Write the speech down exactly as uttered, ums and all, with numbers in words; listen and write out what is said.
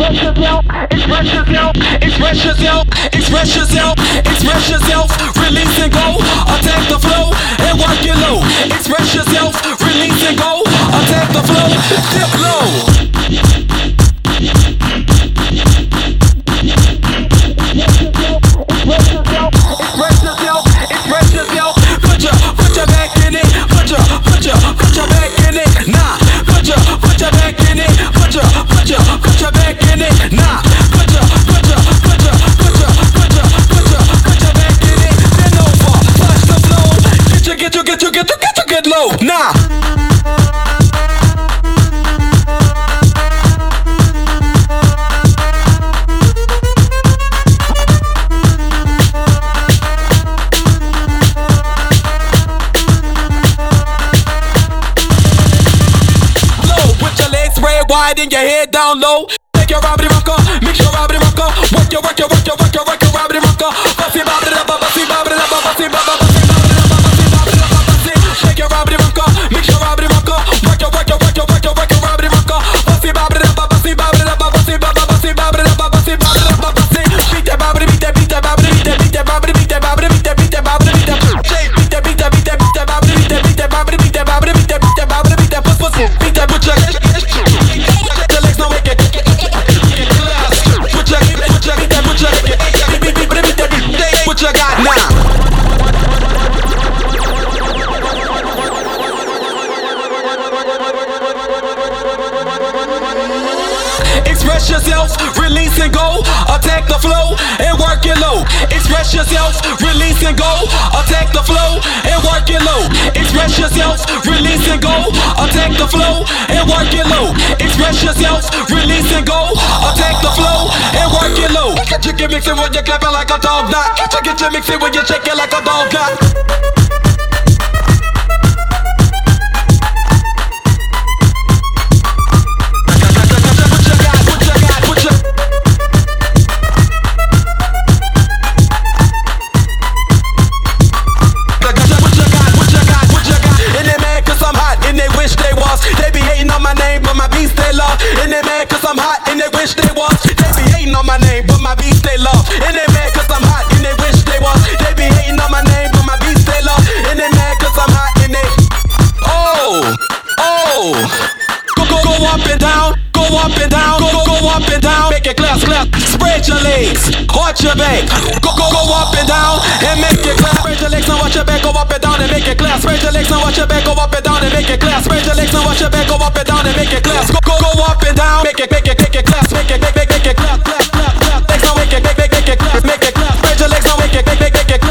yourself, express yourself, express yourself, express yourself, release and go, attack the flow and work it low. Express yourself, release and go, attack the flow, dip low. Express yourself, express yourself, express yourself. Put your, put your back in it. Put your, put your, put your back in it. Nah. Put your, put your back in it. Put your, put your, put your back in it. Nah. Put your, put your, put your, put your, put your, put your, put your back in it. Bend over, touch the flow. Get your, get your, get your, get your, get your, get low. Nah. Wide and your head down low. Take your Robbie rocker, mix your Robbie rocker. Work your, work your, work your, work your, work your Robbie rocker. Bussy bob it up, bussy bob it up, bussy bob it up, bussy bob it up, bussy bob it up, bussy. Shake your Robbie rocker, mix your Robbie rocker. Work your, work your, work your, work your, work your Robbie rocker. Bussy bob it up, bussy bob it up, bussy bob, bussy bob it up, bussy bob it up, bussy. Beat that bob, beat that, beat that bob, beat that, beat that bob, beat that bob, beat that, beat that bob, beat that. Shake, beat that, beat that, beat that, beat that bob, beat that, beat that bob, beat that bob, beat that, beat that bob, beat that pussy, beat that butcher. What you got now? Express yourself, release and go, attack the flow and work it low. Express yourself, release and go, attack the flow and work it low. Express yourself, release and go, attack the flow and work it low. Express yourself, release and go, attack the flow and work it low. Get you get mixing when you're clapping like a dog knot. Get you get you mixing when you're shaking like a dog knot. And they mad cause I'm hot and they wish they was. They be hating on my name but my beats they love. And they mad cause I'm hot and they wish they was. They be hating on my name but my beats they love. And they mad cause I'm hot and they Oh, oh. Go, go, go up and down. Go up and down. Go, go, go up and down. Make it clap, clap. Spread your legs. Arch your back. Go, go, go up and down and make it clap. Spread your legs and watch your back. Go up and down and make it clap. Spread your legs and watch your back. Go up and down and make it clap. Spread your legs and watch your back. Go up and down and make it clap. Go, go, go up and down. Make it, make it, make it clap. Make it, make, make, make it clap, clap, clap, clap. Legs on, make it, make, make, make it clap. Make it clap. Spread your legs on, make it, make, make, make it